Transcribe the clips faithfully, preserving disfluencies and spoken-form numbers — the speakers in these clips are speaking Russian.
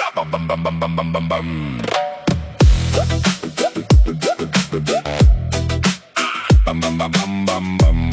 Бам-бам-бам-бам-бам-бам-бам. Бам-бам-бам-бам-бам-бам.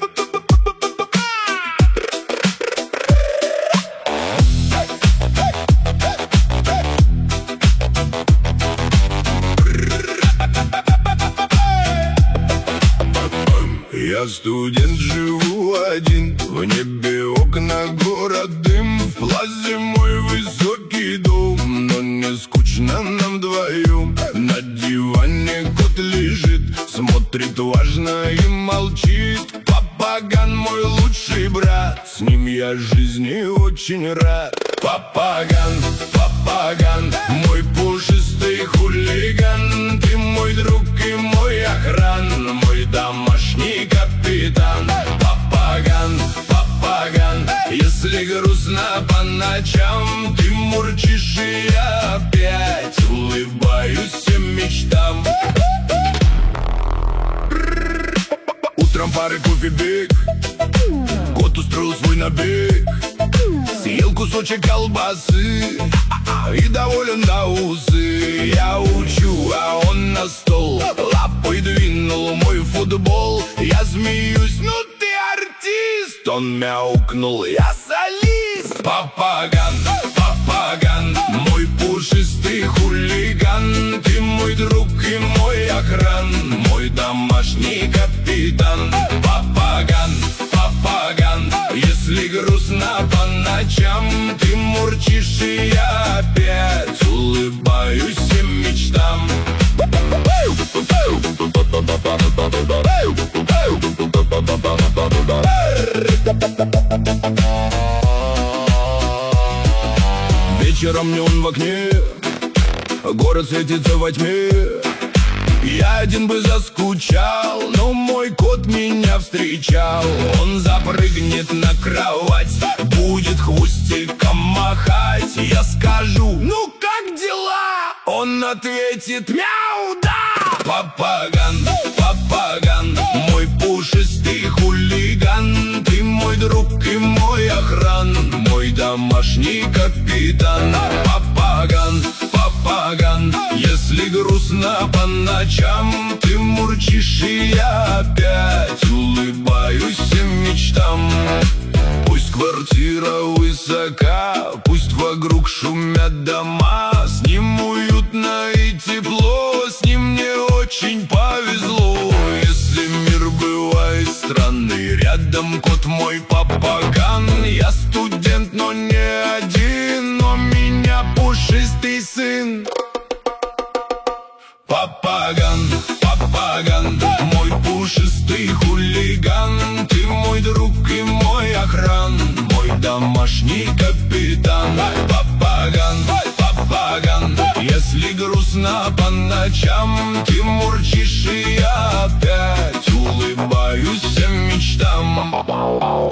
Я студент, живу один, в небе окна, город, дым. В плазе мой высокий дом, но не скучно нам вдвоем. На диване кот лежит, смотрит важно и молчит. Папаган мой лучший брат, с ним я жизни очень рад. Папаган, Папаган, мой пушистый хулиган. Ты мой друг и мой охран, мой домашний капитан. Папаган, Папаган, если грустно по ночам, ты мурчишь, и я опять улыбаюсь всем мечтам. Утром пары кофе бег, кот устроил свой набег. Съел кусочек колбасы и доволен до усы. Я учу, а он на стол лапой двинул мой футбол. Я смеюсь, ну ты артист. Он мяукнул, я солист. Папаган, Папаган, мой пушистый хулиган. Ты мой друг и мой охран, мой домашний капитан. Папаган, Папаган, если грустно по ночам, ты мурчишь, и я опять улыбаюсь всем мечтам. Вечером неон в окне, город светится во тьме. Я один бы заскучал, но мой кот меня встречал. Он запрыгнет на кровать, будет хвостиком махать. Я скажу, ну как дела? Он ответит, мяу, да! Папаган, Папаган, мой пушистый хулиган. Ты мой друг и мой охран, мой домашний капитан. Папаган, Папаган, если грустно по ночам, ты мурчишь, и я опять улыбаюсь всем мечтам. Пусть квартира высока, пусть вокруг шумят дома. С ним уютно и тепло, с ним мне очень повезло. Если мир бывает странный, рядом кот мой Папаган. Я студент, но не один, но меня пушистый сын. Папаган, Папаган, мой пушистый хулиган. Ты мой друг и мой охран, мой домашний капитан. Папаган, Папаган, если грустно по ночам, ты мурчишь, и я опять улыбаюсь всем мечтам.